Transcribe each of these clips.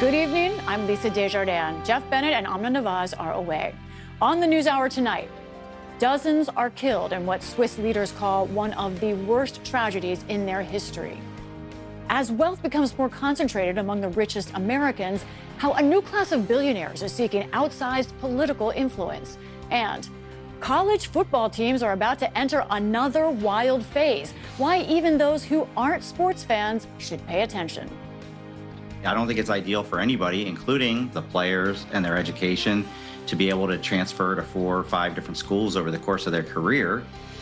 Good evening. I'm Lisa Desjardins. Jeff Bennett and Amna Nawaz are away. On the NewsHour tonight, dozens are killed in what Swiss leaders call one of the worst tragedies in their history. As wealth becomes more concentrated among the richest Americans, how a new class of billionaires is seeking outsized political influence. And college football teams are about to enter another wild phase. Why even those who aren't sports fans should pay attention. I don't think it's ideal for anybody, including the players and their education, to be able to transfer to 4 or 5 different schools over the course of their career.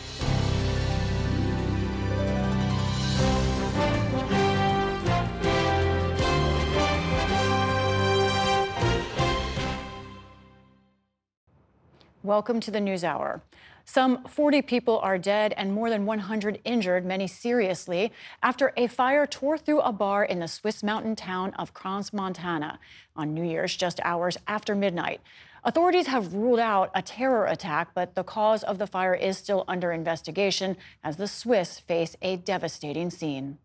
Welcome to the NewsHour. Some 40 people are dead and more than 100 injured, many seriously, after a fire tore through a bar in the Swiss mountain town of Crans-Montana on New Year's, just hours after midnight. Authorities have ruled out a terror attack, but the cause of the fire is still under investigation as the Swiss face a devastating scene.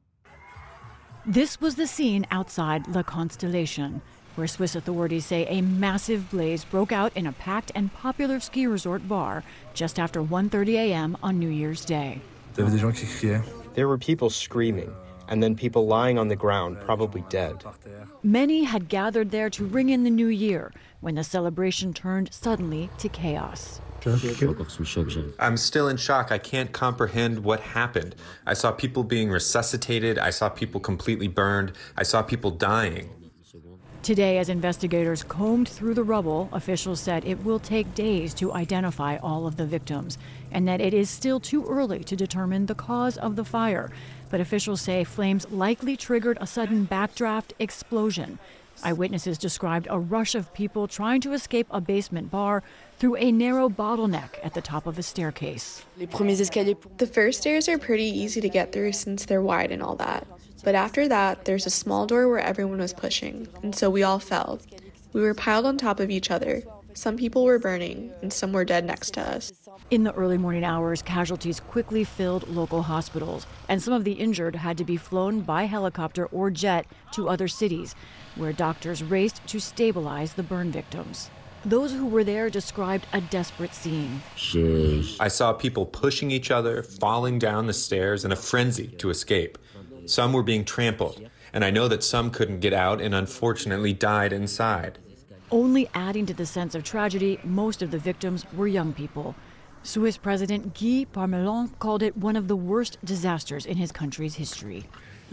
This was the scene outside La Constellation, where Swiss authorities say a massive blaze broke out in a packed and popular ski resort bar just after 1:30 a.m. on New Year's Day. There were people screaming, and then people lying on the ground, probably dead. Many had gathered there to ring in the new year when the celebration turned suddenly to chaos. I'm still in shock. I can't comprehend what happened. I saw people being resuscitated. I saw people completely burned. I saw people dying. Today, as investigators combed through the rubble, officials said it will take days to identify all of the victims and that it is still too early to determine the cause of the fire. But officials say flames likely triggered a sudden backdraft explosion. Eyewitnesses described a rush of people trying to escape a basement bar through a narrow bottleneck at the top of a staircase. The first stairs are pretty easy to get through since they're wide and all that. But after that, there's a small door where everyone was pushing, and so we all fell. We were piled on top of each other. Some people were burning, and some were dead next to us. In the early morning hours, casualties quickly filled local hospitals, and some of the injured had to be flown by helicopter or jet to other cities, where doctors raced to stabilize the burn victims. Those who were there described a desperate scene. I saw people pushing each other, falling down the stairs in a frenzy to escape. Some were being trampled, and I know that some couldn't get out and unfortunately died inside. Only adding to the sense of tragedy, most of the victims were young people. Swiss President Guy Parmelin called it one of the worst disasters in his country's history.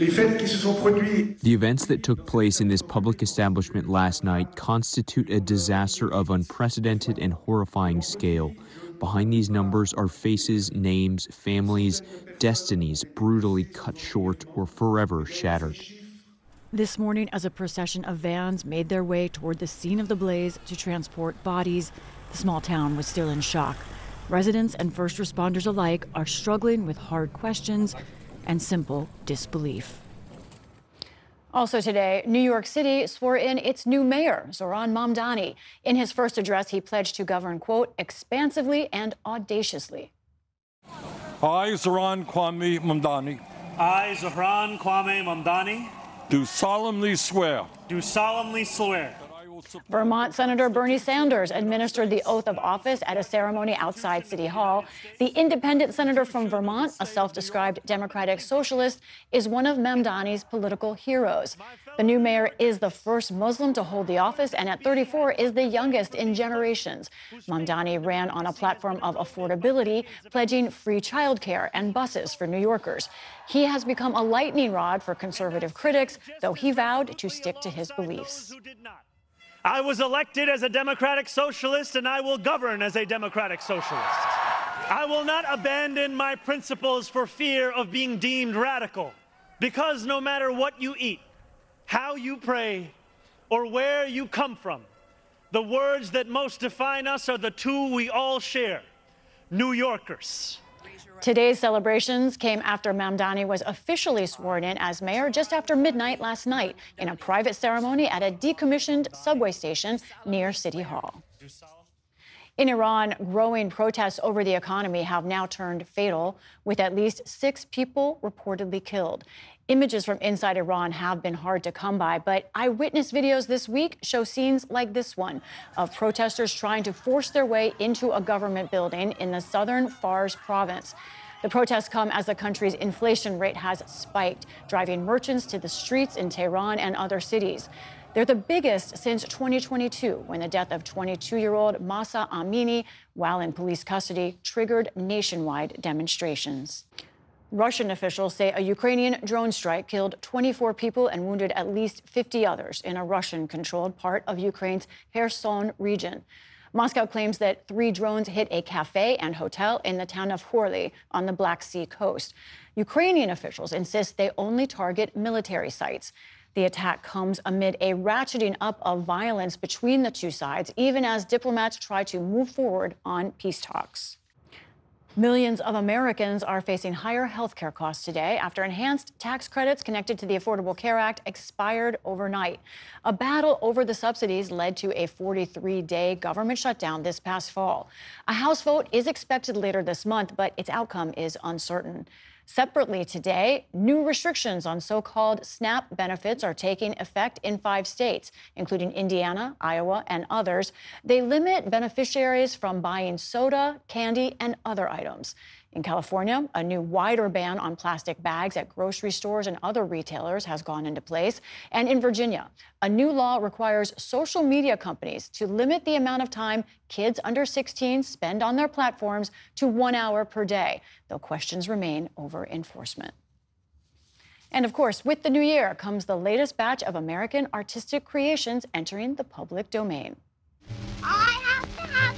The events that took place in this public establishment last night constitute a disaster of unprecedented and horrifying scale. Behind these numbers are faces, names, families, destinies brutally cut short or forever shattered. This morning, as a procession of vans made their way toward the scene of the blaze to transport bodies, the small town was still in shock. Residents and first responders alike are struggling with hard questions and simple disbelief. Also today, New York City swore in its new mayor, Zohran Mamdani. In his first address, he pledged to govern, quote, expansively and audaciously. I, Zohran Kwame Mamdani. I, Zohran Kwame Mamdani. Do solemnly swear. Do solemnly swear. Vermont Senator Bernie Sanders administered the oath of office at a ceremony outside City Hall. The independent senator from Vermont, a self-described democratic socialist, is one of Mamdani's political heroes. The new mayor is the first Muslim to hold the office and at 34 is the youngest in generations. Mamdani ran on a platform of affordability, pledging free childcare and buses for New Yorkers. He has become a lightning rod for conservative critics, though he vowed to stick to his beliefs. I was elected as a democratic socialist, and I will govern as a democratic socialist. I will not abandon my principles for fear of being deemed radical, because no matter what you eat, how you pray, or where you come from, the words that most define us are the two we all share: New Yorkers. Today's celebrations came after Mamdani was officially sworn in as mayor just after midnight last night in a private ceremony at a decommissioned subway station near City Hall. In Iran, growing protests over the economy have now turned fatal, with at least 6 people reportedly killed. Images from inside Iran have been hard to come by, but eyewitness videos this week show scenes like this one of protesters trying to force their way into a government building in the southern Fars province. The protests come as the country's inflation rate has spiked, driving merchants to the streets in Tehran and other cities. They're the biggest since 2022, when the death of 22-year-old Mahsa Amini, while in police custody, triggered nationwide demonstrations. Russian officials say a Ukrainian drone strike killed 24 people and wounded at least 50 others in a Russian-controlled part of Ukraine's Kherson region. Moscow claims that 3 drones hit a cafe and hotel in the town of Horly on the Black Sea coast. Ukrainian officials insist they only target military sites. The attack comes amid a ratcheting up of violence between the two sides, even as diplomats try to move forward on peace talks. Millions of Americans are facing higher health care costs today after enhanced tax credits connected to the Affordable Care Act expired overnight. A battle over the subsidies led to a 43-day government shutdown this past fall. A House vote is expected later this month, but its outcome is uncertain. Separately today, new restrictions on so-called SNAP benefits are taking effect in 5 states, including Indiana, Iowa, and others. They limit beneficiaries from buying soda, candy, and other items. In California, a new wider ban on plastic bags at grocery stores and other retailers has gone into place. And in Virginia, a new law requires social media companies to limit the amount of time kids under 16 spend on their platforms to 1 hour per day, though questions remain over enforcement. And of course, with the new year comes the latest batch of American artistic creations entering the public domain. I have to have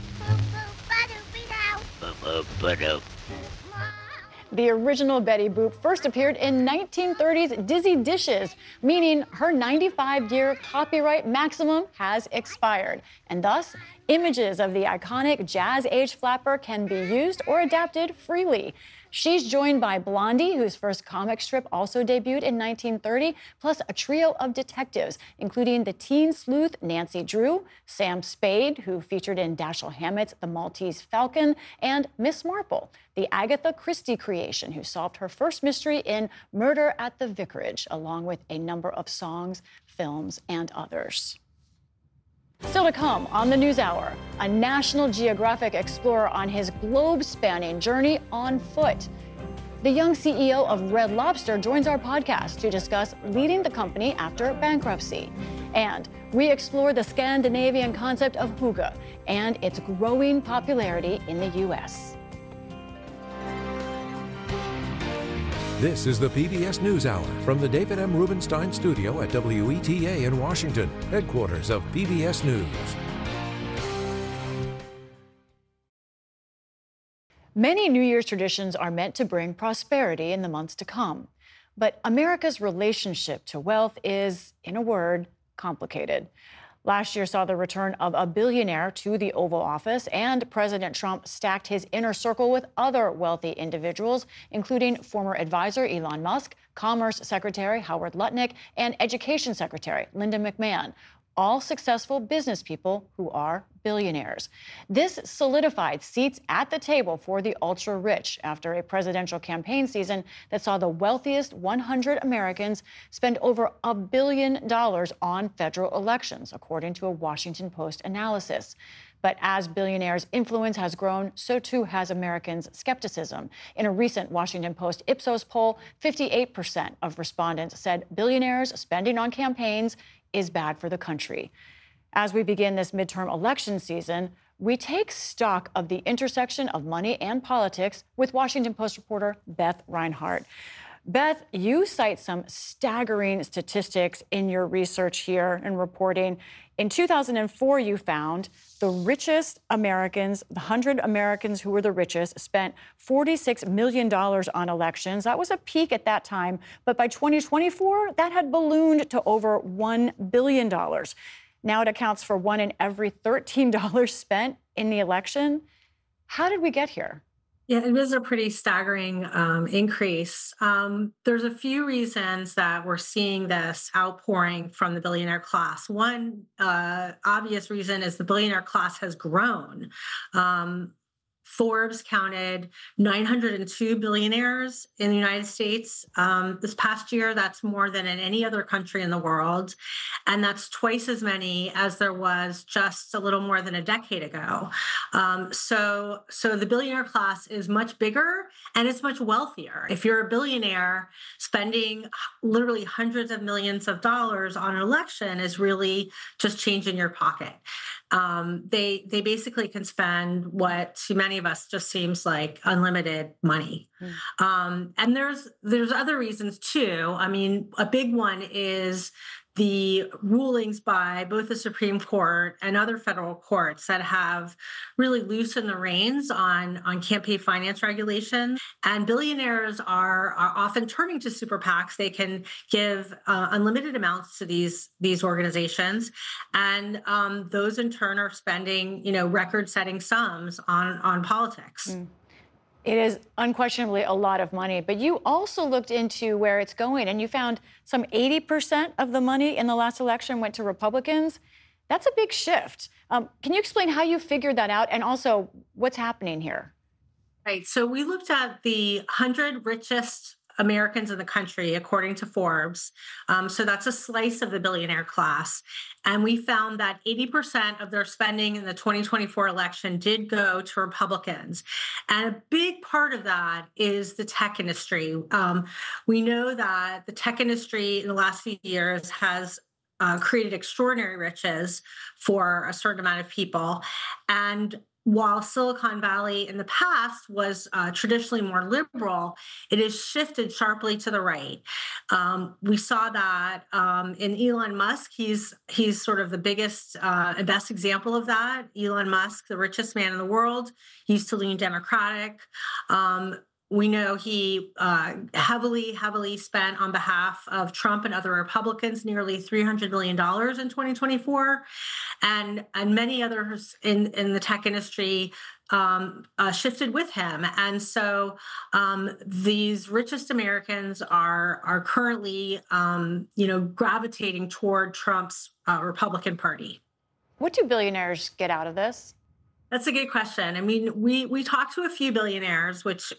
boo-boo. The original Betty Boop first appeared in 1930's Dizzy Dishes, meaning her 95-year copyright maximum has expired. And thus, images of the iconic jazz-age flapper can be used or adapted freely. She's joined by Blondie, whose first comic strip also debuted in 1930, plus a trio of detectives, including the teen sleuth Nancy Drew, Sam Spade, who featured in Dashiell Hammett's The Maltese Falcon, and Miss Marple, the Agatha Christie creation, who solved her first mystery in Murder at the Vicarage, along with a number of songs, films, and others. Still to come on the NewsHour, a National Geographic explorer on his globe-spanning journey on foot. The young CEO of Red Lobster joins our podcast to discuss leading the company after bankruptcy. And we explore the Scandinavian concept of hygge and its growing popularity in the U.S. This is the PBS NewsHour from the David M. Rubenstein studio at WETA in Washington, headquarters of PBS News. Many New Year's traditions are meant to bring prosperity in the months to come. But America's relationship to wealth is, in a word, complicated. Last year saw the return of a billionaire to the Oval Office, and President Trump stacked his inner circle with other wealthy individuals, including former advisor Elon Musk, Commerce Secretary Howard Lutnick, and Education Secretary Linda McMahon, all successful business people who are billionaires. This solidified seats at the table for the ultra-rich after a presidential campaign season that saw the wealthiest 100 Americans spend over $1 billion on federal elections, according to a Washington Post analysis. But as billionaires' influence has grown, so too has Americans' skepticism. In a recent Washington Post Ipsos poll, 58% of respondents said billionaires spending on campaigns is bad for the country. As we begin this midterm election season, we take stock of the intersection of money and politics with Washington Post reporter Beth Reinhart. Beth, you cite some staggering statistics in your research here and reporting. In 2004, you found the richest Americans, the 100 Americans who were the richest, spent $46 million on elections. That was a peak at that time. But by 2024, that had ballooned to over $1 billion. Now it accounts for 1 in every $13 spent in the election. How did we get here? Yeah, it was a pretty staggering increase. There's a few reasons that we're seeing this outpouring from the billionaire class. One obvious reason is the billionaire class has grown. Forbes counted 902 billionaires in the United States this past year. That's more than in any other country in the world. And that's twice as many as there was just a little more than a decade ago. So the billionaire class is much bigger and it's much wealthier. If you're a billionaire, spending literally hundreds of millions of dollars on an election is really just changing your pocket. They basically can spend what to many of us just seems like unlimited money. And there's other reasons too. I mean, a big one is the rulings by both the Supreme Court and other federal courts that have really loosened the reins on campaign finance regulation. And billionaires are often turning to super PACs. They can give unlimited amounts to these organizations. And those in turn are spending, record-setting sums on politics. It is unquestionably a lot of money, but you also looked into where it's going, and you found some 80% of the money in the last election went to Republicans. That's a big shift. Can you explain how you figured that out and also what's happening here? Right. So we looked at the 100 richest Americans in the country, according to Forbes. So that's a slice of the billionaire class. And we found that 80% of their spending in the 2024 election did go to Republicans. And a big part of that is the tech industry. We know that the tech industry in the last few years has created extraordinary riches for a certain amount of people. And while Silicon Valley in the past was traditionally more liberal, it has shifted sharply to the right. We saw that in Elon Musk. He's sort of the biggest and best example of that. Elon Musk, the richest man in the world, he used to lean Democratic. We know he heavily spent on behalf of Trump and other Republicans, nearly $300 million in 2024. And many others in the tech industry shifted with him. And so these richest Americans are currently, gravitating toward Trump's Republican Party. What do billionaires get out of this? That's a good question. I mean, we talked to a few billionaires, which,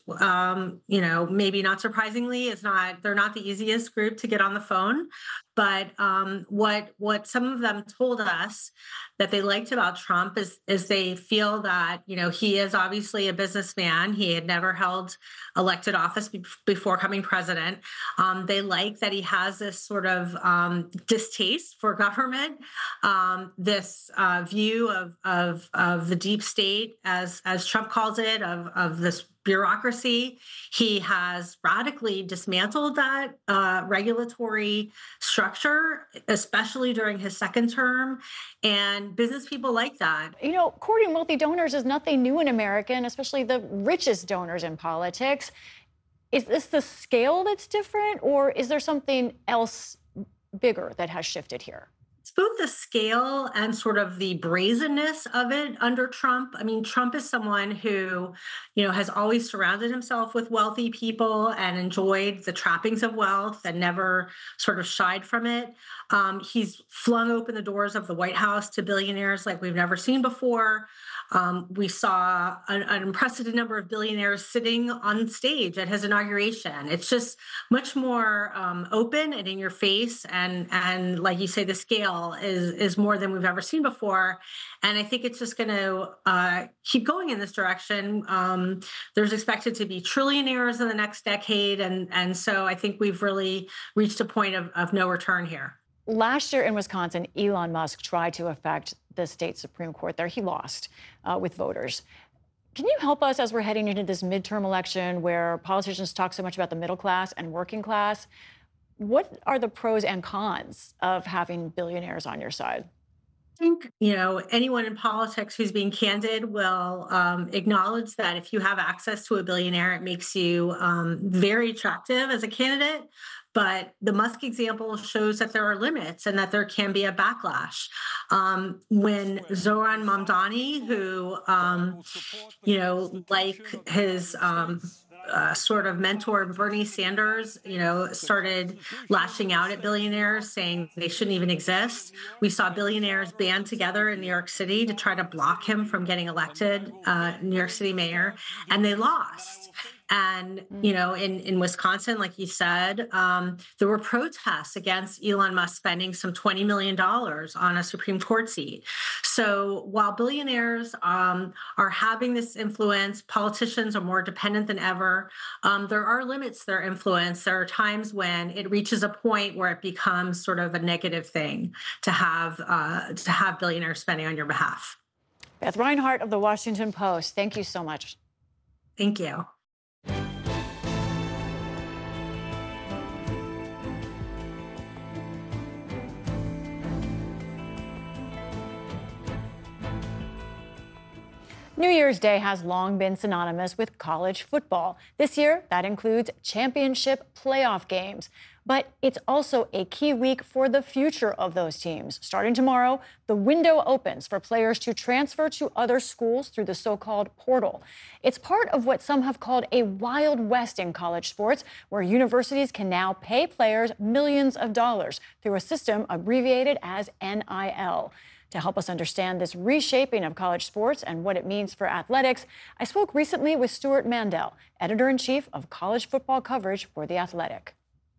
maybe not surprisingly, they're not the easiest group to get on the phone. But what some of them told us that they liked about Trump is they feel that, he is obviously a businessman. He had never held elected office before becoming president. They like that he has this sort of distaste for government, this view of the deep state, as Trump calls it, of this bureaucracy. He has radically dismantled that regulatory structure, especially during his second term. And business people like that. Courting wealthy donors is nothing new in America, and especially the richest donors in politics. Is this the scale that's different, or is there something else bigger that has shifted here? It's both the scale and sort of the brazenness of it under Trump. I mean, Trump is someone who, has always surrounded himself with wealthy people and enjoyed the trappings of wealth and never sort of shied from it. He's flung open the doors of the White House to billionaires like we've never seen before. We saw an unprecedented number of billionaires sitting on stage at his inauguration. It's just much more open and in your face. And like you say, the scale is more than we've ever seen before. And I think it's just going to keep going in this direction. There's expected to be trillionaires in the next decade. And so I think we've really reached a point of no return here. Last year in Wisconsin, Elon Musk tried to affect the state Supreme Court there. He lost with voters. Can you help us as we're heading into this midterm election where politicians talk so much about the middle class and working class? What are the pros and cons of having billionaires on your side? think, anyone in politics who's being candid will acknowledge that if you have access to a billionaire, it makes you very attractive as a candidate. But the Musk example shows that there are limits and that there can be a backlash. When Zoran Mamdani, who, like his sort of mentor Bernie Sanders, started lashing out at billionaires, saying they shouldn't even exist. We saw billionaires band together in New York City to try to block him from getting elected New York City mayor, and they lost. And, in Wisconsin, like you said, there were protests against Elon Musk spending some $20 million on a Supreme Court seat. So while billionaires are having this influence, politicians are more dependent than ever. There are limits to their influence. There are times when it reaches a point where it becomes sort of a negative thing to have billionaires spending on your behalf. Beth Reinhart of The Washington Post, thank you so much. Thank you. New Year's Day has long been synonymous with college football. This year, that includes championship playoff games. But it's also a key week for the future of those teams. Starting tomorrow, the window opens for players to transfer to other schools through the so-called portal. It's part of what some have called a Wild West in college sports, where universities can now pay players millions of dollars through a system abbreviated as NIL. To help us understand this reshaping of college sports and what it means for athletics, I spoke recently with Stewart Mandel, editor-in-chief of college football coverage for The Athletic.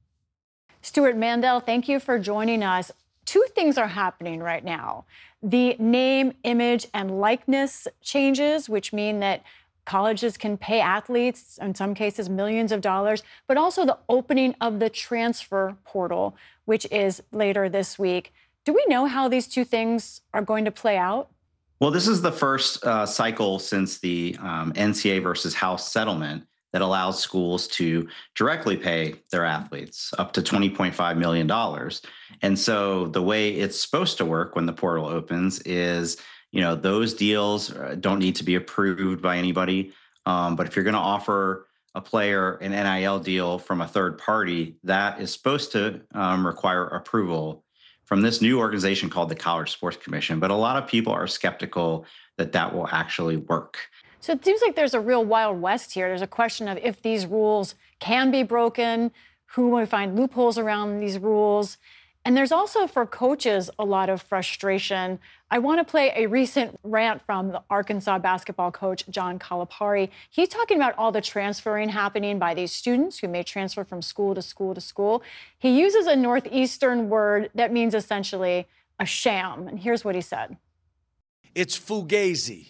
Stewart Mandel, thank you for joining us. Two things are happening right now. The name, image, and likeness changes, which mean that colleges can pay athletes, in some cases, millions of dollars, but also the opening of the transfer portal, which is later this week. Do we know how these two things are going to play out? Well, this is the first cycle since the NCAA versus House settlement that allows schools to directly pay their athletes up to $20.5 million. And so the way it's supposed to work when the portal opens is, those deals don't need to be approved by anybody. But if you're going to offer a player an NIL deal from a third party, that is supposed to require approval from this new organization called the College Sports Commission. But a lot of people are skeptical that that will actually work. So it seems like there's a real Wild West here. There's a question of if these rules can be broken, who will find loopholes around these rules. And there's also, for coaches, a lot of frustration. I want to play a recent rant from the Arkansas basketball coach, John Calipari. He's talking about all the transferring happening by these students who may transfer from school to school to school. He uses a Northeastern word that means essentially a sham. And here's what he said. It's fugazi.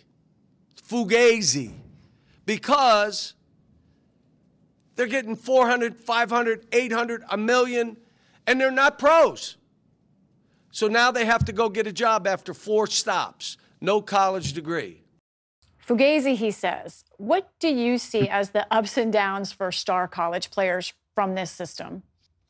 Fugazi. Because they're getting 400, 500, 800, $1 million. And they're not pros. So now they have to go get a job after 4 stops, no college degree. Fugazi, he says. What do you see as the ups and downs for star college players from this system?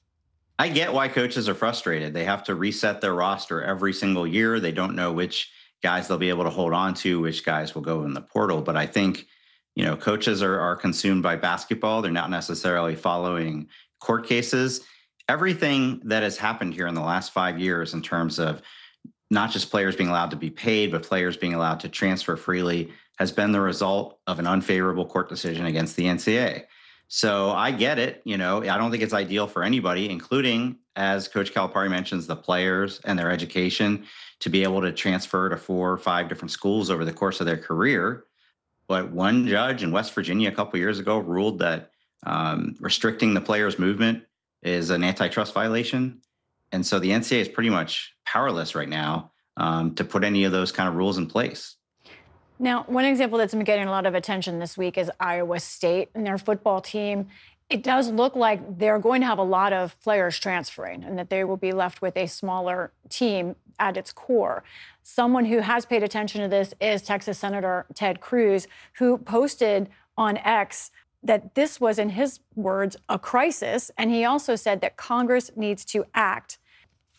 I get why coaches are frustrated. They have to reset their roster every single year. They don't know which guys they'll be able to hold on to, which guys will go in the portal. But I think, coaches are consumed by basketball. They're not necessarily following court cases. Everything that has happened here in the last 5 years in terms of not just players being allowed to be paid, but players being allowed to transfer freely has been the result of an unfavorable court decision against the NCAA. So I get it. I don't think it's ideal for anybody, including, as Coach Calipari mentions, the players and their education, to be able to transfer to 4 or 5 different schools over the course of their career. But one judge in West Virginia a couple of years ago ruled that restricting the players' movement is an antitrust violation. And so the NCAA is pretty much powerless right now to put any of those kind of rules in place. Now, one example that's been getting a lot of attention this week is Iowa State and their football team. It does look like they're going to have a lot of players transferring and that they will be left with a smaller team at its core. Someone who has paid attention to this is Texas Senator Ted Cruz, who posted on X that this was, in his words, a crisis. And he also said that Congress needs to act.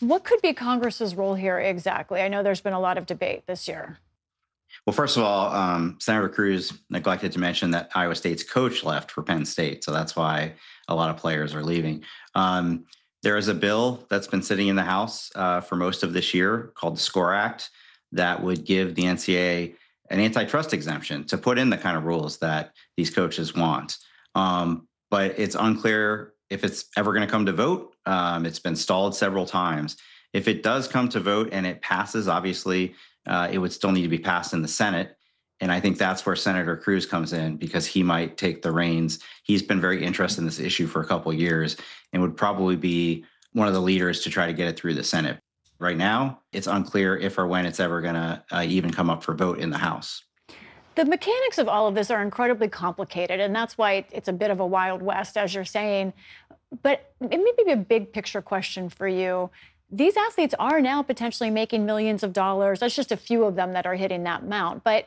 What could be Congress's role here exactly? I know there's been a lot of debate this year. Well, first of all, Senator Cruz neglected to mention that Iowa State's coach left for Penn State. So that's why a lot of players are leaving. There is a bill that's been sitting in the House for most of this year called the SCORE Act that would give the NCAA an antitrust exemption to put in the kind of rules that these coaches want. But it's unclear if it's ever going to come to vote. It's been stalled several times. If it does come to vote and it passes, obviously, it would still need to be passed in the Senate. And I think that's where Senator Cruz comes in, because he might take the reins. He's been very interested in this issue for a couple of years and would probably be one of the leaders to try to get it through the Senate. Right now, it's unclear if or when it's ever going to even come up for vote in the House. The mechanics of all of this are incredibly complicated, and that's why it's a bit of a Wild West, as you're saying. But it may be a big picture question for you. These athletes are now potentially making millions of dollars. That's just a few of them that are hitting that amount. But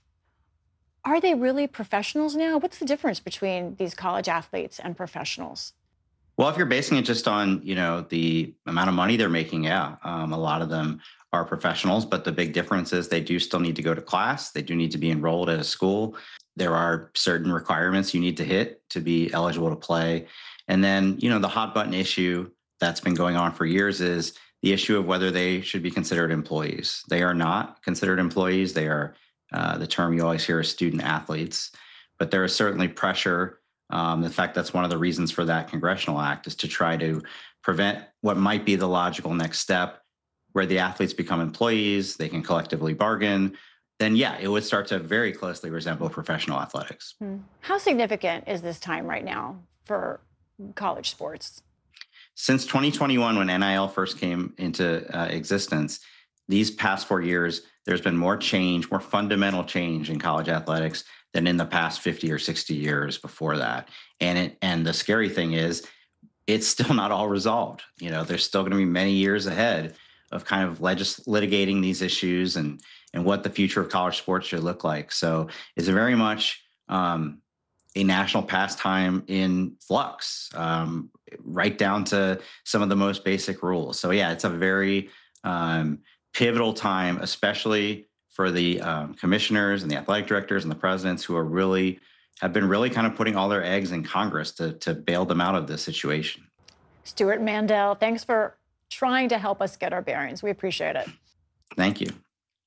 are they really professionals now? What's the difference between these college athletes and professionals? Well, if you're basing it just on, the amount of money they're making, a lot of them are professionals. But the big difference is they do still need to go to class. They do need to be enrolled at a school. There are certain requirements you need to hit to be eligible to play. And then, the hot button issue that's been going on for years is the issue of whether they should be considered employees. They are not considered employees. They are, the term you always hear is student athletes. But there is certainly pressure. In fact, that's one of the reasons for that congressional act, is to try to prevent what might be the logical next step, where the athletes become employees, they can collectively bargain. Then, it would start to very closely resemble professional athletics. How significant is this time right now for college sports? Since 2021, when NIL first came into existence, these past 4 years, there's been more change, more fundamental change in college athletics than in the past 50 or 60 years before that. And the scary thing is, it's still not all resolved. There's still going to be many years ahead of kind of litigating these issues and what the future of college sports should look like. So it's very much a national pastime in flux, right down to some of the most basic rules. So it's a very pivotal time, especially for the commissioners and the athletic directors and the presidents, who have been really kind of putting all their eggs in Congress to bail them out of this situation. Stewart Mandel, thanks for trying to help us get our bearings. We appreciate it. Thank you.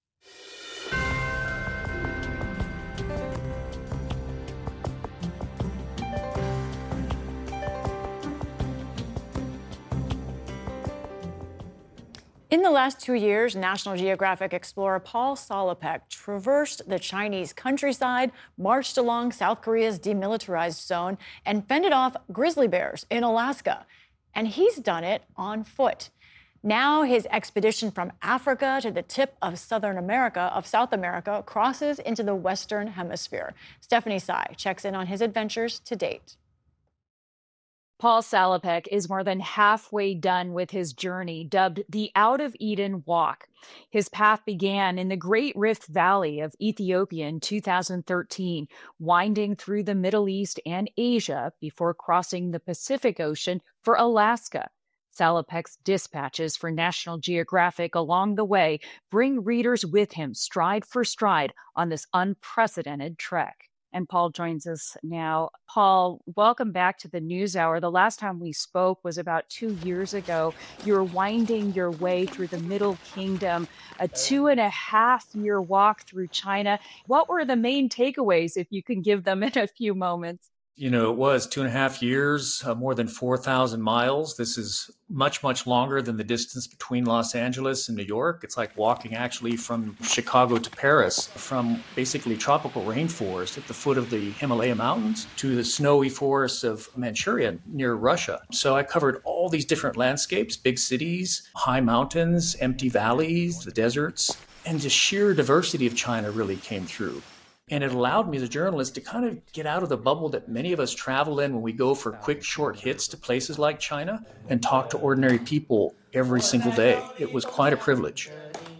In the last 2 years, National Geographic explorer Paul Salopek traversed the Chinese countryside, marched along South Korea's demilitarized zone, and fended off grizzly bears in Alaska. And he's done it on foot. Now his expedition from Africa to the tip of South America, crosses into the Western Hemisphere. Stephanie Tsai checks in on his adventures to date. Paul Salopek is more than halfway done with his journey, dubbed the Out of Eden Walk. His path began in the Great Rift Valley of Ethiopia in 2013, winding through the Middle East and Asia before crossing the Pacific Ocean for Alaska. Salopek's dispatches for National Geographic along the way bring readers with him stride for stride on this unprecedented trek. And Paul joins us now. Paul, welcome back to the NewsHour. The last time we spoke was about 2 years ago. You were winding your way through the Middle Kingdom, a 2.5-year walk through China. What were the main takeaways, if you can give them in a few moments? It was 2.5 years, more than 4,000 miles. This is much, much longer than the distance between Los Angeles and New York. It's like walking actually from Chicago to Paris, from basically tropical rainforest at the foot of the Himalaya Mountains to the snowy forests of Manchuria near Russia. So I covered all these different landscapes, big cities, high mountains, empty valleys, the deserts, and the sheer diversity of China really came through. And it allowed me as a journalist to kind of get out of the bubble that many of us travel in when we go for quick, short hits to places like China and talk to ordinary people every single day. It was quite a privilege.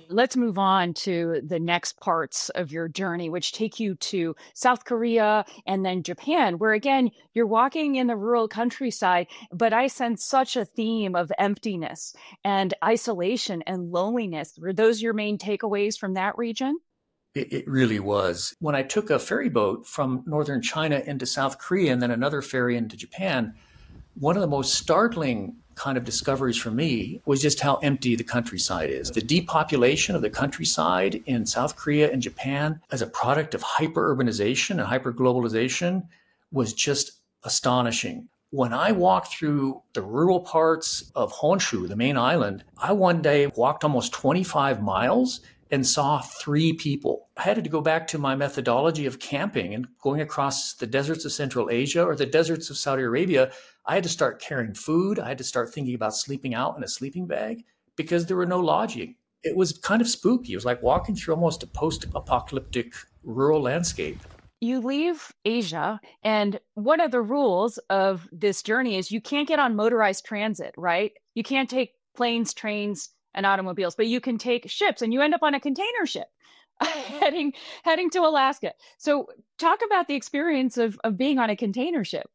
Let's move on to the next parts of your journey, which take you to South Korea and then Japan, where again, you're walking in the rural countryside, but I sense such a theme of emptiness and isolation and loneliness. Were those your main takeaways from that region? It really was. When I took a ferry boat from northern China into South Korea and then another ferry into Japan, one of the most startling kind of discoveries for me was just how empty the countryside is. The depopulation of the countryside in South Korea and Japan as a product of hyper-urbanization and hyper-globalization was just astonishing. When I walked through the rural parts of Honshu, the main island, I one day walked almost 25 miles and saw 3 people. I had to go back to my methodology of camping and going across the deserts of Central Asia or the deserts of Saudi Arabia. I had to start carrying food. I had to start thinking about sleeping out in a sleeping bag because there were no lodging. It was kind of spooky. It was like walking through almost a post-apocalyptic rural landscape. You leave Asia, and one of the rules of this journey is you can't get on motorized transit, right? You can't take planes, trains, and automobiles, but you can take ships, and you end up on a container ship heading to Alaska. So talk about the experience of being on a container ship.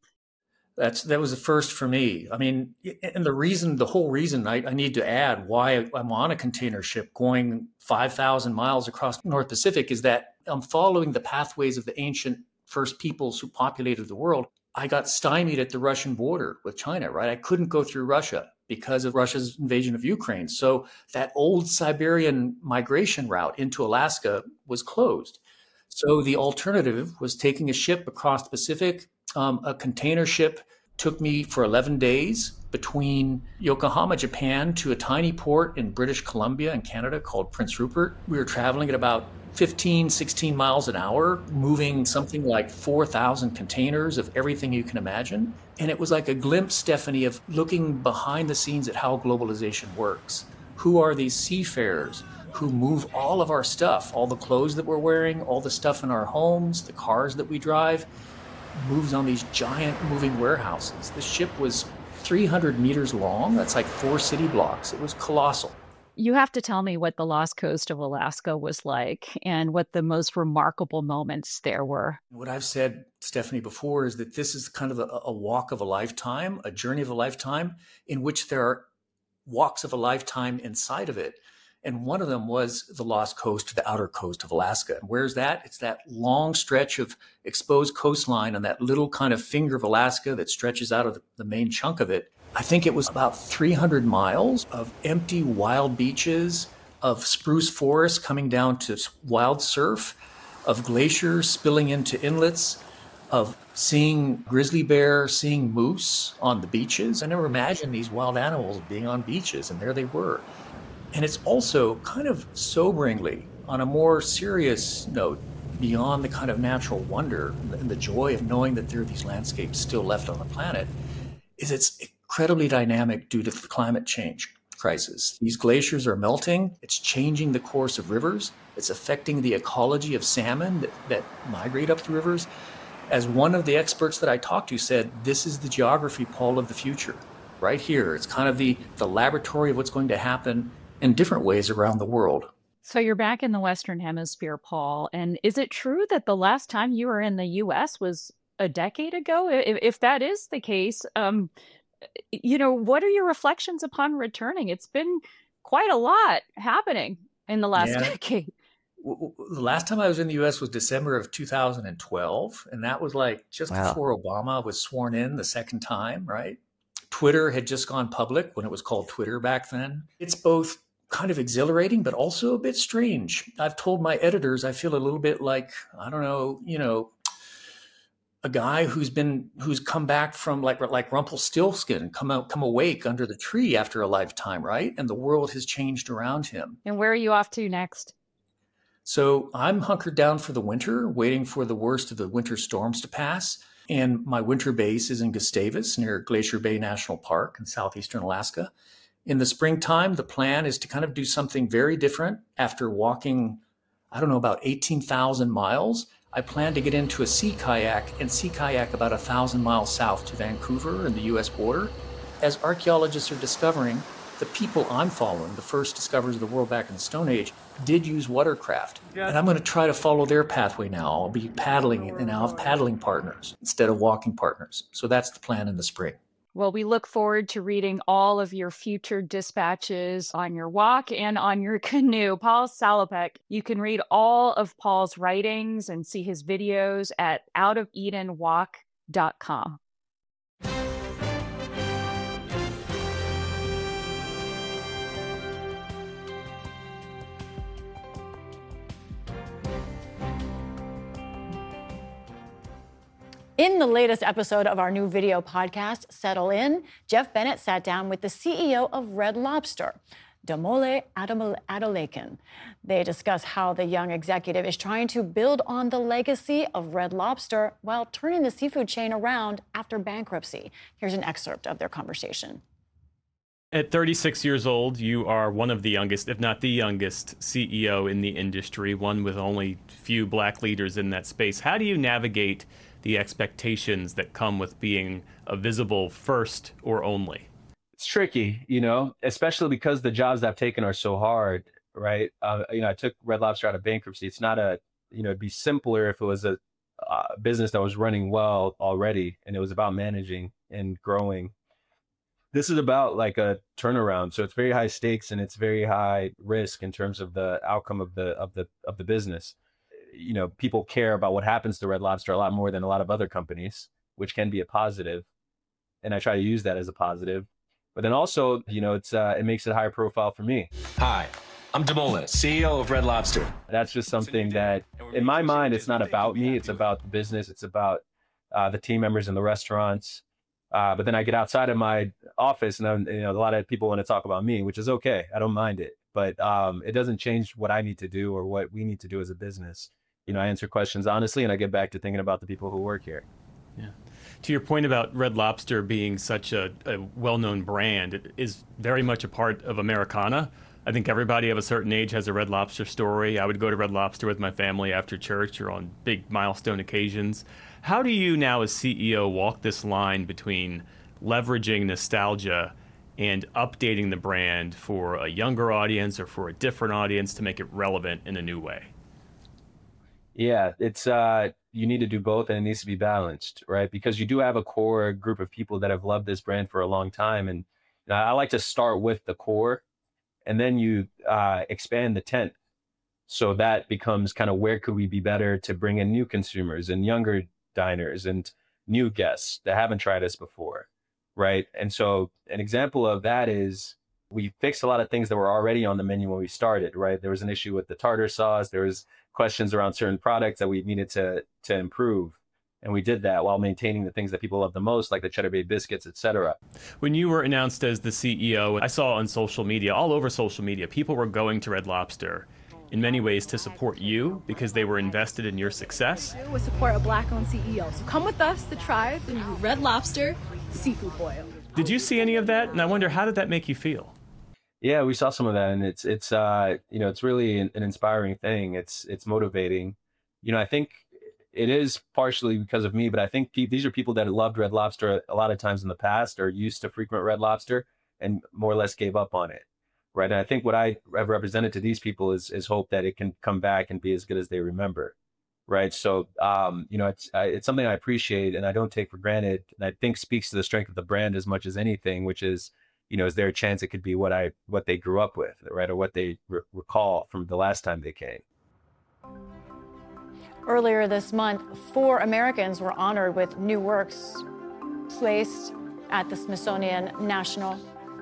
That was the first for me. I mean, and the whole reason I need to add why I'm on a container ship going 5,000 miles across the North Pacific is that I'm following the pathways of the ancient first peoples who populated the world. I got stymied at the Russian border with China, right? I couldn't go through Russia because of Russia's invasion of Ukraine. So that old Siberian migration route into Alaska was closed. So the alternative was taking a ship across the Pacific. A container ship took me for 11 days between Yokohama, Japan, to a tiny port in British Columbia in Canada called Prince Rupert. We were traveling at about 15, 16 miles an hour, moving something like 4,000 containers of everything you can imagine. And it was like a glimpse, Stephanie, of looking behind the scenes at how globalization works. Who are these seafarers who move all of our stuff, all the clothes that we're wearing, all the stuff in our homes, the cars that we drive, moves on these giant moving warehouses. The ship was 300 meters long. That's like 4 city blocks. It was colossal. You have to tell me what the lost coast of Alaska was like and what the most remarkable moments there were. What I've said, Stephanie, before is that this is kind of a walk of a lifetime, a journey of a lifetime, in which there are walks of a lifetime inside of it. And one of them was the lost coast, the outer coast of Alaska. And where's that? It's that long stretch of exposed coastline and that little kind of finger of Alaska that stretches out of the main chunk of it. I think it was about 300 miles of empty wild beaches, of spruce forests coming down to wild surf, of glaciers spilling into inlets, of seeing grizzly bear, seeing moose on the beaches. I never imagined these wild animals being on beaches, and there they were. And it's also kind of soberingly, on a more serious note, beyond the kind of natural wonder and the joy of knowing that there are these landscapes still left on the planet, is it's incredibly dynamic due to the climate change crisis. These glaciers are melting. It's changing the course of rivers. It's affecting the ecology of salmon that migrate up the rivers. As one of the experts that I talked to said, this is the geography, Paul, of the future. Right here. It's kind of the laboratory of what's going to happen in different ways around the world. So you're back in the Western Hemisphere, Paul. And is it true that the last time you were in the U.S. was a decade ago? If that is the case, what are your reflections upon returning? It's been quite a lot happening in the last decade. The last time I was in the U.S. was December of 2012. And that was like just before Obama was sworn in the second time, right? Twitter had just gone public when it was called Twitter back then. It's both kind of exhilarating, but also a bit strange. I've told my editors I feel a little bit like, I don't know, a guy who's come back from like Rumpelstiltskin, come awake under the tree after a lifetime, right? And the world has changed around him. And where are you off to next? So I'm hunkered down for the winter, waiting for the worst of the winter storms to pass. And my winter base is in Gustavus near Glacier Bay National Park in southeastern Alaska. In the springtime, the plan is to kind of do something very different. After walking, about 18,000 miles, I plan to get into a sea kayak about 1,000 miles south to Vancouver and the U.S. border. As archaeologists are discovering, The people I'm following, the first discoverers of the world back in the Stone Age, did use watercraft. And I'm going to try to follow their pathway now. I'll be paddling, and I'll have paddling partners instead of walking partners. So that's the plan in the spring. Well, we look forward to reading all of your future dispatches on your walk and on your canoe. Paul Salopek, you can read all of Paul's writings and see his videos at outofelenwalk.com. In the latest episode of our new video podcast, Settle In, Jeff Bennett sat down with the CEO of Red Lobster, Damole Adolakin. They discuss how the young executive is trying to build on the legacy of Red Lobster while turning the seafood chain around after bankruptcy. Here's an excerpt of their conversation. At 36 years old, you are one of the youngest, if not the youngest, CEO in the industry, one with only few black leaders in that space. How do you navigate the expectations that come with being a visible first or only? It's tricky, especially because the jobs I've taken are so hard, right? I took Red Lobster out of bankruptcy. It's not it'd be simpler if it was a business that was running well already and it was about managing and growing. This is about like a turnaround. So it's very high stakes and it's very high risk in terms of the outcome of the business. People care about what happens to Red Lobster a lot more than a lot of other companies, which can be a positive. And I try to use that as a positive. But then also, it makes it higher profile for me. Hi, I'm Damole, CEO of Red Lobster. That's just something that, in my mind, it's not about me. It's about the business. It's about the team members in the restaurants. But then I get outside of my office and a lot of people want to talk about me, which is okay. I don't mind it. But it doesn't change what I need to do or what we need to do as a business. I answer questions honestly, and I get back to thinking about the people who work here. Yeah. To your point about Red Lobster being such a well-known brand, it is very much a part of Americana. I think everybody of a certain age has a Red Lobster story. I would go to Red Lobster with my family after church or on big milestone occasions. How do you now as CEO walk this line between leveraging nostalgia and updating the brand for a younger audience or for a different audience to make it relevant in a new way? Yeah, it's you need to do both, and it needs to be balanced, right? Because you do have a core group of people that have loved this brand for a long time, and I like to start with the core, and then you expand the tent. So that becomes kind of where could we be better to bring in new consumers and younger diners and new guests that haven't tried us before, right? And so an example of that is we fixed a lot of things that were already on the menu when we started, right? There was an issue with the tartar sauce. There was questions around certain products that we needed to improve. And we did that while maintaining the things that people love the most, like the Cheddar Bay biscuits, et cetera. When you were announced as the CEO, I saw on social media, all over social media, people were going to Red Lobster in many ways to support you because they were invested in your success. We support a Black-owned CEO. So come with us to try the new Red Lobster seafood boil. Did you see any of that? And I wonder, how did that make you feel? Yeah, we saw some of that, and it's really an inspiring thing. It's motivating. I think it is partially because of me, but I think these are people that loved Red Lobster a lot of times in the past or used to frequent Red Lobster and more or less gave up on it, right? And I think what I have represented to these people is hope that it can come back and be as good as they remember, right? So, it's something I appreciate and I don't take for granted, and I think speaks to the strength of the brand as much as anything, which is, is there a chance it could be what they grew up with, right? Or what they recall from the last time they came. Earlier this month, 4 Americans were honored with new works placed at the Smithsonian National.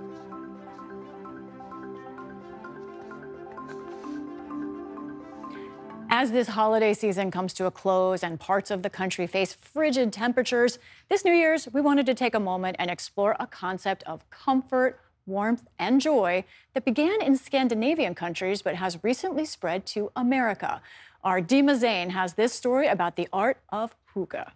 As this holiday season comes to a close and parts of the country face frigid temperatures, this New Year's, we wanted to take a moment and explore a concept of comfort, warmth, and joy that began in Scandinavian countries but has recently spread to America. Our Dima Zain has this story about the art of hookah.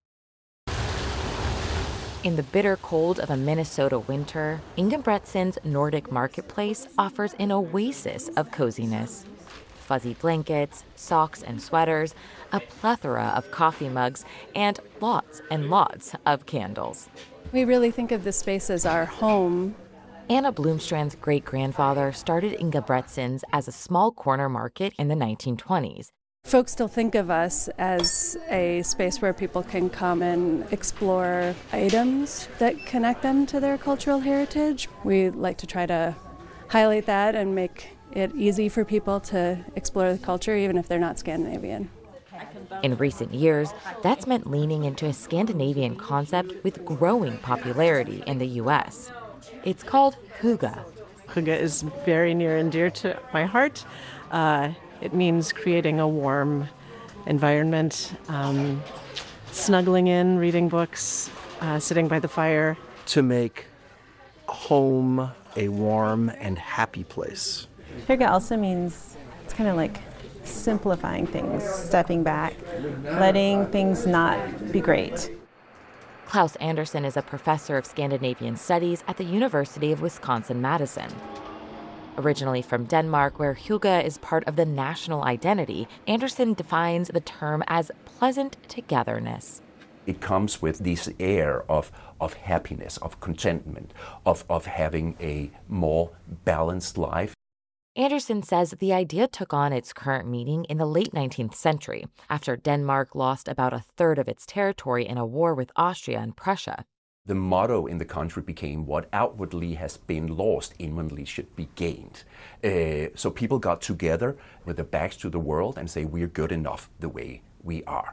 In the bitter cold of a Minnesota winter, Ingebretsen's Nordic Marketplace offers an oasis of coziness. Fuzzy blankets, socks and sweaters, a plethora of coffee mugs, and lots of candles. We really think of this space as our home Anna Bloomstrand's great-grandfather started Ingebretsen's as a small corner market in the 1920s. Folks still think of us as a space where people can come and explore items that connect them to their cultural heritage. We like to try to highlight that and make it easy for people to explore the culture, even if they're not Scandinavian. In recent years, that's meant leaning into a Scandinavian concept with growing popularity in the U.S. It's called hygge. Hygge is very near and dear to my heart. It means creating a warm environment, snuggling in, reading books, sitting by the fire. To make home a warm and happy place. Hygge also means it's kind of like simplifying things, stepping back, letting things not be great. Klaus Andersen is a professor of Scandinavian studies at the University of Wisconsin-Madison. Originally from Denmark, where hygge is part of the national identity, Andersen defines the term as pleasant togetherness. It comes with this air of happiness, of contentment, of having a more balanced life. Andersen says the idea took on its current meaning in the late 19th century, after Denmark lost about a third of its territory in a war with Austria and Prussia. The motto in the country became, what outwardly has been lost, inwardly should be gained. So people got together with their backs to the world and say, we're good enough the way we are.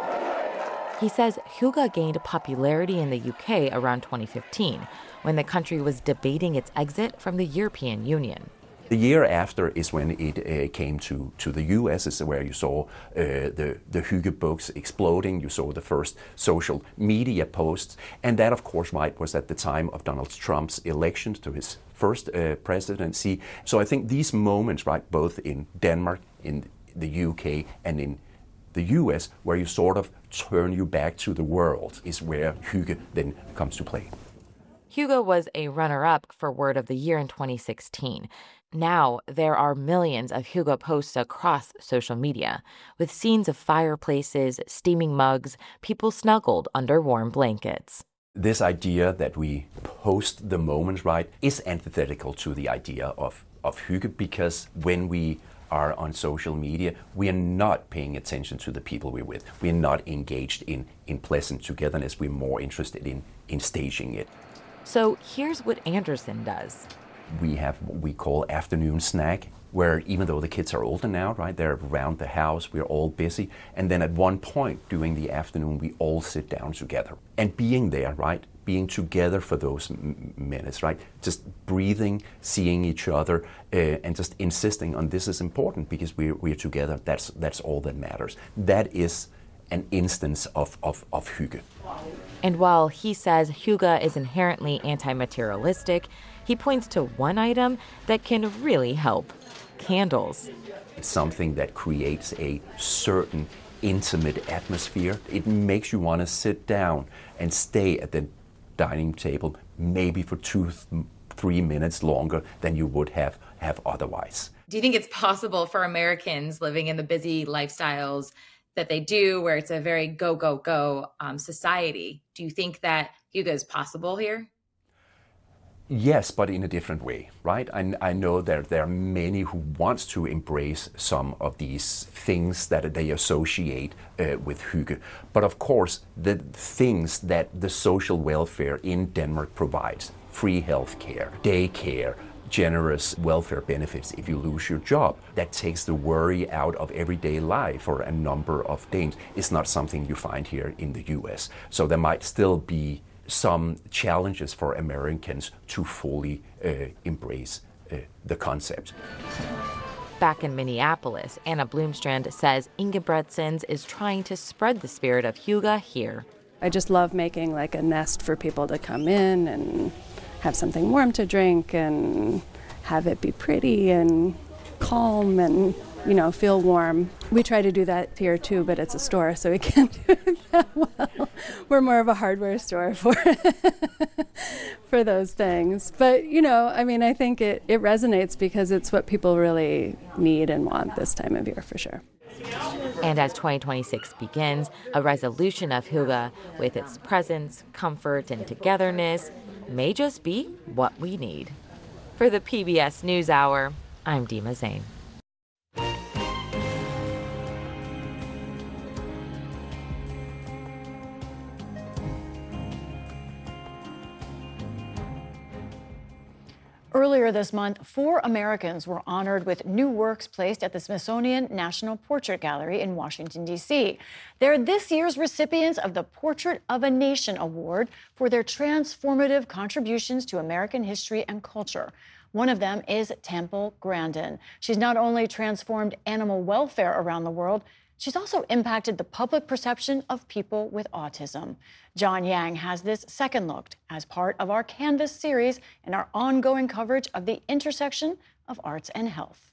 He says hygge gained popularity in the UK around 2015, when the country was debating its exit from the European Union. The year after is when it came to the US, is where you saw the hygge books exploding. You saw the first social media posts. And that, of course, was at the time of Donald Trump's election to his first presidency. So I think these moments, right, both in Denmark, in the UK, and in the US, where you sort of turn your back to the world, is where hygge then comes to play. Hygge was a runner-up for Word of the Year in 2016. Now, there are millions of hygge posts across social media, with scenes of fireplaces, steaming mugs, people snuggled under warm blankets. This idea that we post the moment, right, is antithetical to the idea of hygge, because when we are on social media, we are not paying attention to the people we're with. We are not engaged in pleasant togetherness. We're more interested in staging it. So here's what Andersen does. We have what we call afternoon snack, where even though the kids are older now, right, they're around the house, we're all busy. And then at one point during the afternoon, we all sit down together. And being there, right, being together for those minutes, right, just breathing, seeing each other, and just insisting on this is important because we're together. That's all that matters. That is an instance of hygge. And while he says hygge is inherently anti-materialistic, he points to one item that can really help: candles. It's something that creates a certain intimate atmosphere. It makes you want to sit down and stay at the dining table maybe for 2-3 minutes longer than you would have otherwise. Do you think it's possible for Americans living in the busy lifestyles that they do, where it's a very go, go, go society? Do you think that hygge is possible here? Yes, but in a different way, right? I know that there are many who want to embrace some of these things that they associate with hygge. But of course, the things that the social welfare in Denmark provides, free health care, daycare, generous welfare benefits if you lose your job, that takes the worry out of everyday life for a number of Danes. It's not something you find here in the US. So there might still be some challenges for Americans to fully embrace the concept. Back in Minneapolis, Anna Bloomstrand says Ingebretsen's is trying to spread the spirit of hygge here. I just love making like a nest for people to come in and have something warm to drink and have it be pretty and calm and, feel warm. We try to do that here too, but it's a store, so we can't do it that well. We're more of a hardware store for those things. But, I think it resonates because it's what people really need and want this time of year for sure. And as 2026 begins, a resolution of hygge, with its presence, comfort, and togetherness, may just be what we need. For the PBS NewsHour, I'm Dima Zain. Earlier this month, 4 Americans were honored with new works placed at the Smithsonian National Portrait Gallery in Washington, D.C. They're this year's recipients of the Portrait of a Nation Award for their transformative contributions to American history and culture. One of them is Temple Grandin. She's not only transformed animal welfare around the world, she's also impacted the public perception of people with autism. John Yang has this second look as part of our Canvas series and our ongoing coverage of the intersection of arts and health.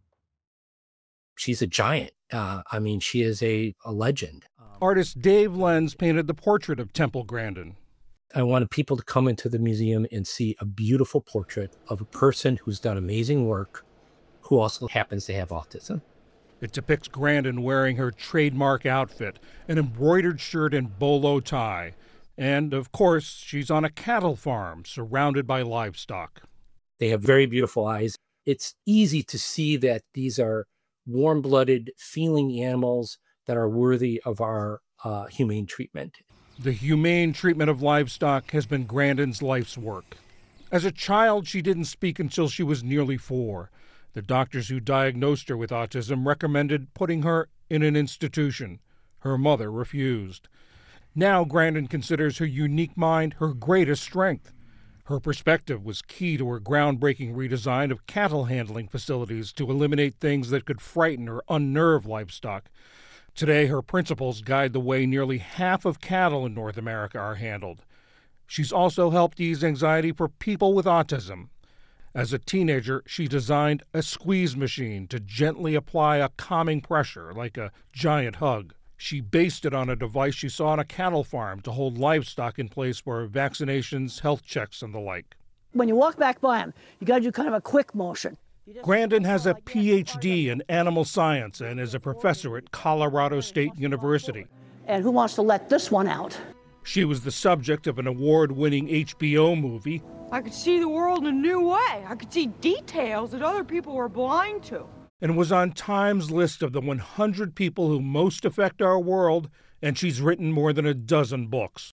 She's a giant. She is a legend. Artist Dave Lenz painted the portrait of Temple Grandin. I wanted people to come into the museum and see a beautiful portrait of a person who's done amazing work, who also happens to have autism. It depicts Grandin wearing her trademark outfit, an embroidered shirt and bolo tie. And, of course, she's on a cattle farm surrounded by livestock. They have very beautiful eyes. It's easy to see that these are warm-blooded, feeling animals that are worthy of our humane treatment. The humane treatment of livestock has been Grandin's life's work. As a child, she didn't speak until she was nearly 4. The doctors who diagnosed her with autism recommended putting her in an institution. Her mother refused. Now Grandin considers her unique mind her greatest strength. Her perspective was key to her groundbreaking redesign of cattle handling facilities to eliminate things that could frighten or unnerve livestock. Today, her principles guide the way nearly half of cattle in North America are handled. She's also helped ease anxiety for people with autism. As a teenager, she designed a squeeze machine to gently apply a calming pressure, like a giant hug. She based it on a device she saw on a cattle farm to hold livestock in place for vaccinations, health checks, and the like. When you walk back by them, you got to do kind of a quick motion. Grandin has a Ph.D. in animal science and is a professor at Colorado State University. And who wants to let this one out? She was the subject of an award-winning HBO movie. I could see the world in a new way. I could see details that other people were blind to. And was on Time's list of the 100 people who most affect our world, and she's written more than a dozen books.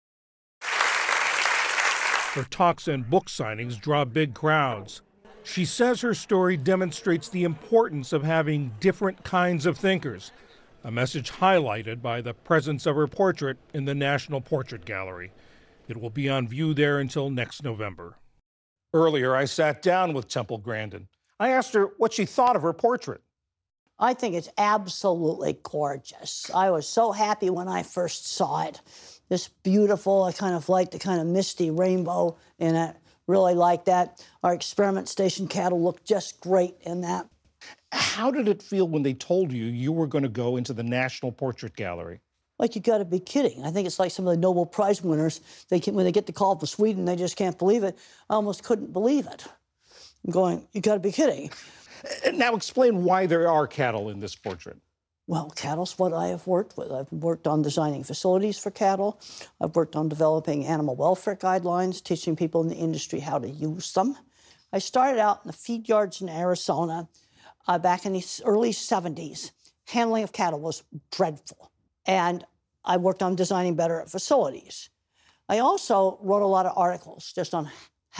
Her talks and book signings draw big crowds. She says her story demonstrates the importance of having different kinds of thinkers, a message highlighted by the presence of her portrait in the National Portrait Gallery. It will be on view there until next November. Earlier, I sat down with Temple Grandin. I asked her what she thought of her portrait. I think it's absolutely gorgeous. I was so happy when I first saw it. This beautiful, I kind of like the kind of misty rainbow in it. Really like that. Our experiment station cattle look just great in that. How did it feel when they told you you were going to go into the National Portrait Gallery? Like, you got to be kidding. I think it's like some of the Nobel Prize winners. When they get the call from Sweden, they just can't believe it. I almost couldn't believe it. I'm going, you got to be kidding. Now explain why there are cattle in this portrait. Well, cattle's what I have worked with. I've worked on designing facilities for cattle. I've worked on developing animal welfare guidelines, teaching people in the industry how to use them. I started out in the feed yards in Arizona back in the early 70s. Handling of cattle was dreadful. And I worked on designing better facilities. I also wrote a lot of articles just on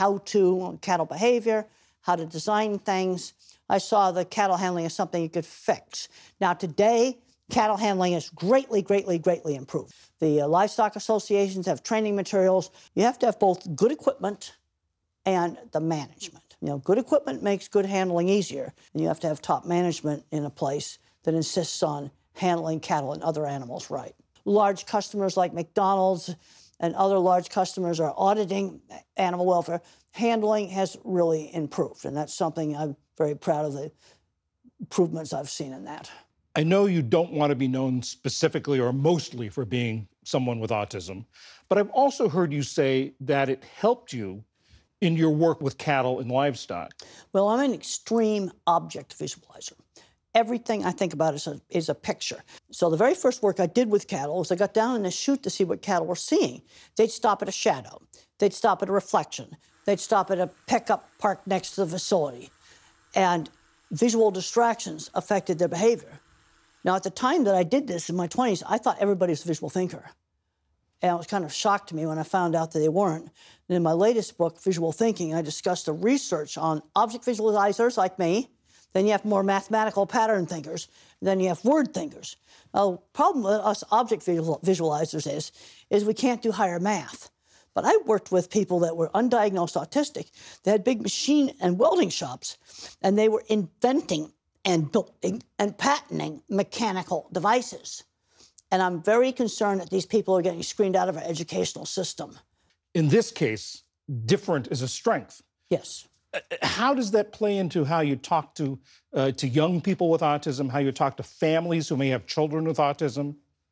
on cattle behavior, how to design things. I saw the cattle handling as something you could fix. Now today, cattle handling is greatly, greatly, greatly improved. The livestock associations have training materials. You have to have both good equipment and the management. Good equipment makes good handling easier, and you have to have top management in a place that insists on handling cattle and other animals right. Large customers like McDonald's and other large customers are auditing animal welfare. Handling has really improved, and that's something I'm very proud of, the improvements I've seen in that. I know you don't want to be known specifically or mostly for being someone with autism, but I've also heard you say that it helped you in your work with cattle and livestock. Well, I'm an extreme object visualizer. Everything I think about is a picture. So the very first work I did with cattle was I got down in a chute to see what cattle were seeing. They'd stop at a shadow. They'd stop at a reflection. they'd stop at a pickup park next to the facility. And visual distractions affected their behavior. Now, at the time that I did this in my 20s, I thought everybody was a visual thinker. And it was kind of shocked to me when I found out that they weren't. And in my latest book, Visual Thinking, I discussed the research on object visualizers like me. Then you have more mathematical pattern thinkers. Then you have word thinkers. Now, the problem with us object visualizers is we can't do higher math. But I worked with people that were undiagnosed autistic. They had big machine and welding shops, and they were inventing and building and patenting mechanical devices. And I'm very concerned that these people are getting screened out of our educational system. In this case, different is a strength. Yes. How does that play into how you talk to young people with autism, how you talk to families who may have children with autism?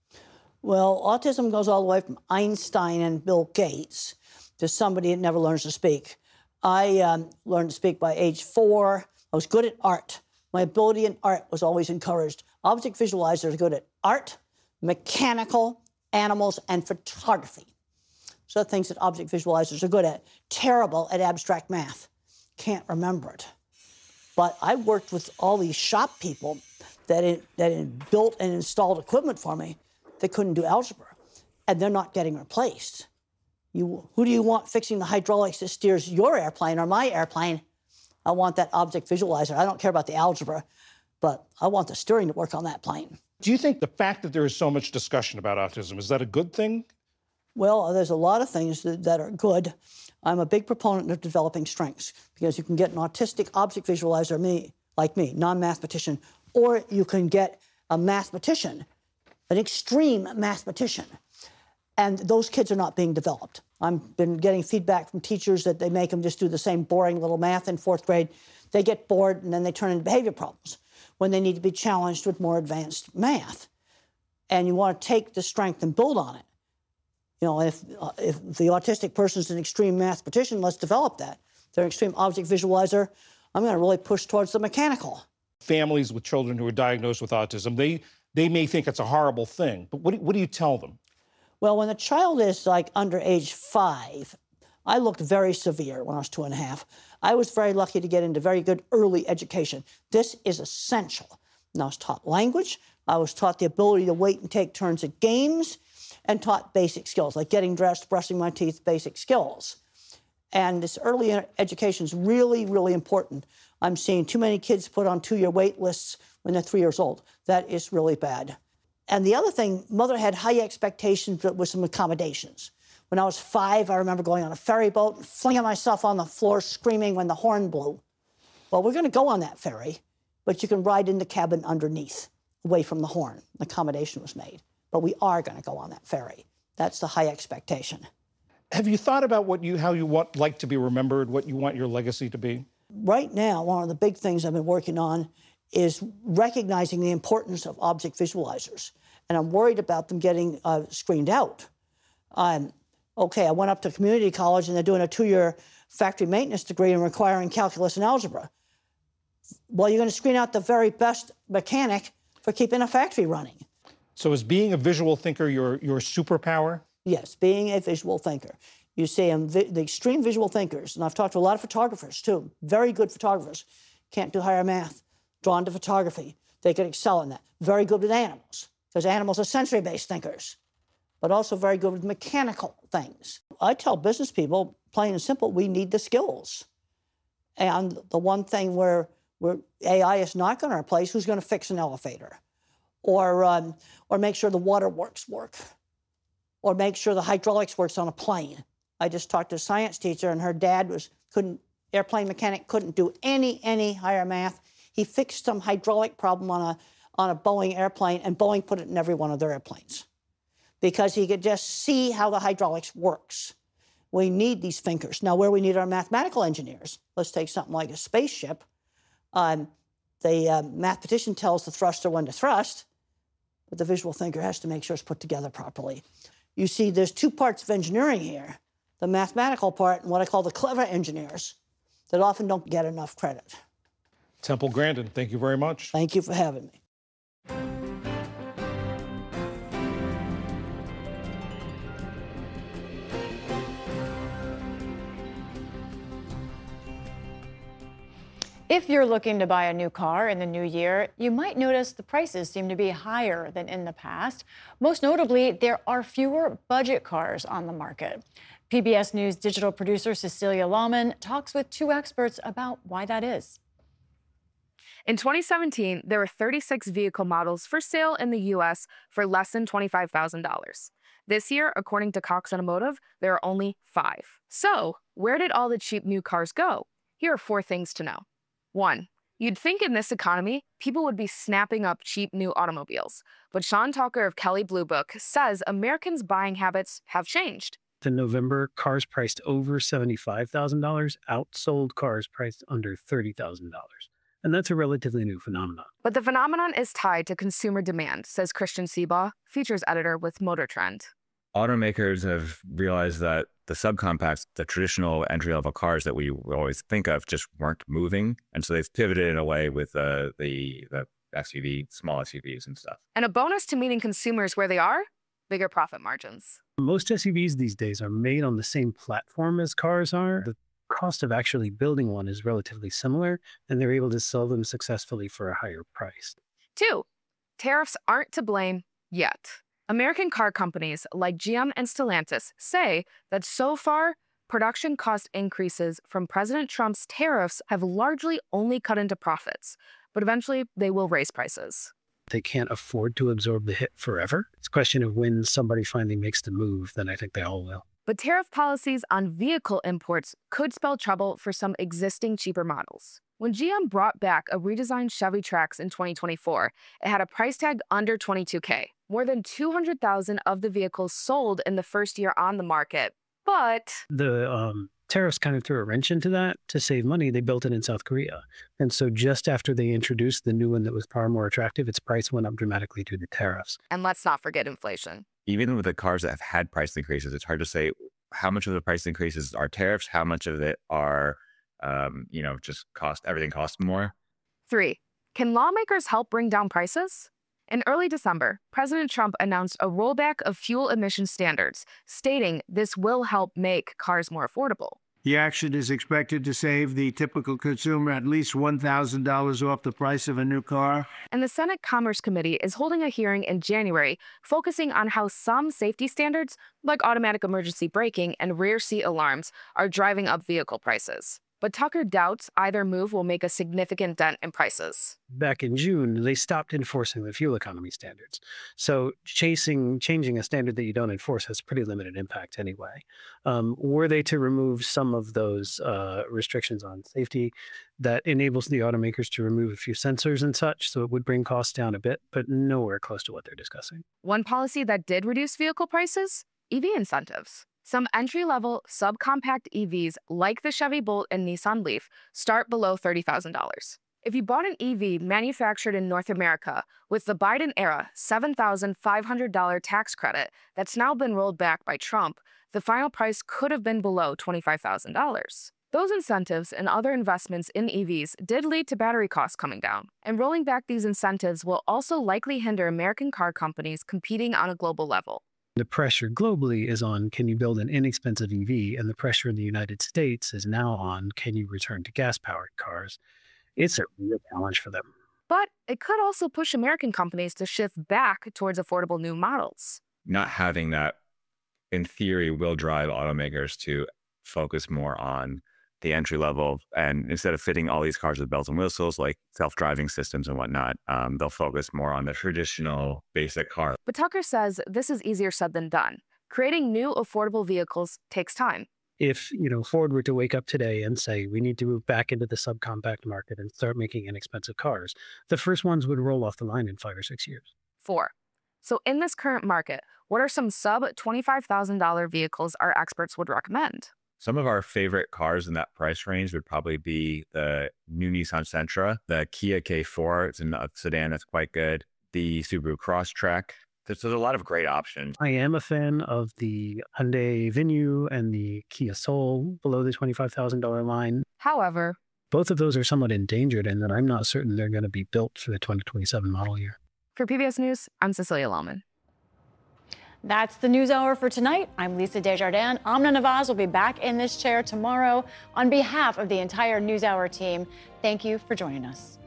Well, autism goes all the way from Einstein and Bill Gates to somebody that never learns to speak. I learned to speak by age 4. I was good at art. My ability in art was always encouraged. Object visualizers are good at art, mechanical, animals, and photography. So the things that object visualizers are good at. Terrible at abstract math. Can't remember it. But I worked with all these shop people that built and installed equipment for me that couldn't do algebra, and they're not getting replaced. Who do you want fixing the hydraulics that steers your airplane or my airplane? I want that object visualizer. I don't care about the algebra, but I want the steering to work on that plane. Do you think the fact that there is so much discussion about autism, is that a good thing? Well, there's a lot of things that are good. I'm a big proponent of developing strengths because you can get an autistic object visualizer like me, non-mathematician, or you can get a mathematician, an extreme mathematician, and those kids are not being developed. I've been getting feedback from teachers that they make them just do the same boring little math in 4th grade. They get bored, and then they turn into behavior problems when they need to be challenged with more advanced math. And you want to take the strength and build on it. You know, if the autistic person is an extreme mathematician, let's develop that. If they're an extreme object visualizer, I'm going to really push towards the mechanical. Families with children who are diagnosed with autism, they may think it's a horrible thing, but what do you tell them? Well, when the child is like under age 5, I looked very severe when I was 2.5. I was very lucky to get into very good early education. This is essential. And I was taught language. I was taught the ability to wait and take turns at games, and taught basic skills, like getting dressed, brushing my teeth, basic skills. And this early education is really, really important. I'm seeing too many kids put on 2-year wait lists when they're 3 years old. That is really bad. And the other thing, mother had high expectations, but with some accommodations. When I was 5, I remember going on a ferry boat and flinging myself on the floor screaming when the horn blew. Well, we're going to go on that ferry, but you can ride in the cabin underneath, away from the horn. An accommodation was made. But we are going to go on that ferry. That's the high expectation. Have you thought about how you like to be remembered, what you want your legacy to be? Right now, one of the big things I've been working on is recognizing the importance of object visualizers. And I'm worried about them getting screened out. I went up to community college, and they're doing a 2-year factory maintenance degree and requiring calculus and algebra. Well, you're going to screen out the very best mechanic for keeping a factory running. So is being a visual thinker your superpower? Yes, being a visual thinker. You see, the extreme visual thinkers, and I've talked to a lot of photographers, too, very good photographers, can't do higher math, drawn to photography. They could excel in that. Very good with animals, because animals are sensory-based thinkers, but also very good with mechanical things. I tell business people, plain and simple, we need the skills. And the one thing where AI is not going to replace, who's going to fix an elevator? Or make sure the waterworks work, or make sure the hydraulics works on a plane. I just talked to a science teacher, and her dad airplane mechanic, couldn't do any higher math. He fixed some hydraulic problem on a Boeing airplane, and Boeing put it in every one of their airplanes because he could just see how the hydraulics works. We need these thinkers. Now, where we need our mathematical engineers, let's take something like a spaceship. The mathematician tells the thruster when to thrust, but the visual thinker has to make sure it's put together properly. You see, there's 2 parts of engineering here, the mathematical part and what I call the clever engineers that often don't get enough credit. Temple Grandin, thank you very much. Thank you for having me. If you're looking to buy a new car in the new year, you might notice the prices seem to be higher than in the past. Most notably, there are fewer budget cars on the market. PBS News digital producer Cecilia Lawman talks with two experts about why that is. In 2017, there were 36 vehicle models for sale in the U.S. for less than $25,000. This year, according to Cox Automotive, there are only 5. So, where did all the cheap new cars go? Here are 4 things to know. 1. You'd think in this economy, people would be snapping up cheap new automobiles. But Sean Tucker of Kelley Blue Book says Americans' buying habits have changed. In November, cars priced over $75,000 outsold cars priced under $30,000. And that's a relatively new phenomenon. But the phenomenon is tied to consumer demand, says Christian Seabaugh, features editor with Motor Trend. Automakers have realized that the subcompacts, the traditional entry-level cars that we always think of, just weren't moving. And so they've pivoted in a way with the SUV, small SUVs and stuff. And a bonus to meeting consumers where they are, bigger profit margins. Most SUVs these days are made on the same platform as cars are. The cost of actually building one is relatively similar, and they're able to sell them successfully for a higher price. 2, tariffs aren't to blame yet. American car companies like GM and Stellantis say that so far, production cost increases from President Trump's tariffs have largely only cut into profits, but eventually they will raise prices. They can't afford to absorb the hit forever. It's a question of when somebody finally makes the move, then I think they all will. But tariff policies on vehicle imports could spell trouble for some existing cheaper models. When GM brought back a redesigned Chevy Trax in 2024, it had a price tag under $22,000. More than 200,000 of the vehicles sold in the first year on the market. But the tariffs kind of threw a wrench into that. To save money, they built it in South Korea. And so just after they introduced the new one that was far more attractive, its price went up dramatically due to tariffs. And let's not forget inflation. Even with the cars that have had price increases, it's hard to say how much of the price increases are tariffs, how much of it are, just everything costs more. 3, can lawmakers help bring down prices? In early December, President Trump announced a rollback of fuel emission standards, stating this will help make cars more affordable. The action is expected to save the typical consumer at least $1,000 off the price of a new car. And the Senate Commerce Committee is holding a hearing in January focusing on how some safety standards, like automatic emergency braking and rear seat alarms, are driving up vehicle prices. But Tucker doubts either move will make a significant dent in prices. Back in June, they stopped enforcing the fuel economy standards. So changing a standard that you don't enforce has pretty limited impact anyway. Were they to remove some of those restrictions on safety, that enables the automakers to remove a few sensors and such, so it would bring costs down a bit, but nowhere close to what they're discussing. One policy that did reduce vehicle prices? EV incentives. Some entry-level subcompact EVs like the Chevy Bolt and Nissan Leaf start below $30,000. If you bought an EV manufactured in North America with the Biden-era $7,500 tax credit that's now been rolled back by Trump, the final price could have been below $25,000. Those incentives and other investments in EVs did lead to battery costs coming down, and rolling back these incentives will also likely hinder American car companies competing on a global level. The pressure globally is on, can you build an inexpensive EV? And the pressure in the United States is now on, can you return to gas-powered cars? It's a real challenge for them. But it could also push American companies to shift back towards affordable new models. Not having that, in theory, will drive automakers to focus more on the entry level. And instead of fitting all these cars with bells and whistles, like self-driving systems and whatnot, they'll focus more on the traditional basic car. But Tucker says this is easier said than done. Creating new affordable vehicles takes time. If, Ford were to wake up today and say, we need to move back into the subcompact market and start making inexpensive cars, the first ones would roll off the line in 5 or 6 years. 4. So in this current market, what are some sub-$25,000 vehicles our experts would recommend? Some of our favorite cars in that price range would probably be the new Nissan Sentra, the Kia K4, it's a sedan that's quite good, the Subaru Crosstrek. There's a lot of great options. I am a fan of the Hyundai Venue and the Kia Soul below the $25,000 line. However, both of those are somewhat endangered in that I'm not certain they're going to be built for the 2027 model year. For PBS News, I'm Cecilia Lawman. That's the NewsHour for tonight. I'm Lisa Desjardins. Amna Nawaz will be back in this chair tomorrow. On behalf of the entire NewsHour team, thank you for joining us.